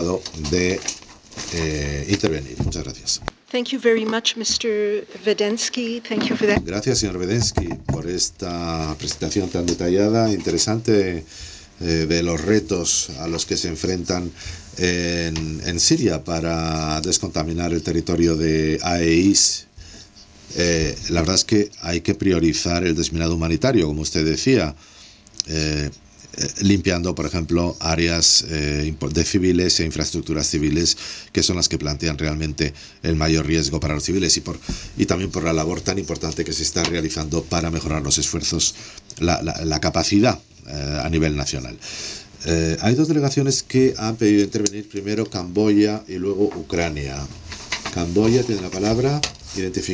acabado de intervenir. Muchas gracias. Thank you very much, Mr. Vedensky. Thank you for that. Gracias, señor Vedensky, por esta presentación tan detallada, interesante, de los retos a los que se enfrentan en Siria para descontaminar el territorio de AEIS. La verdad es que hay que priorizar el desminado humanitario, como usted decía, limpiando, por ejemplo, áreas de civiles e infraestructuras civiles, que son las que plantean realmente el mayor riesgo para los civiles, y también por la labor tan importante que se está realizando para mejorar los esfuerzos, la capacidad a nivel nacional. Hay dos delegaciones que han pedido intervenir, primero Camboya y luego Ucrania. Camboya tiene la palabra.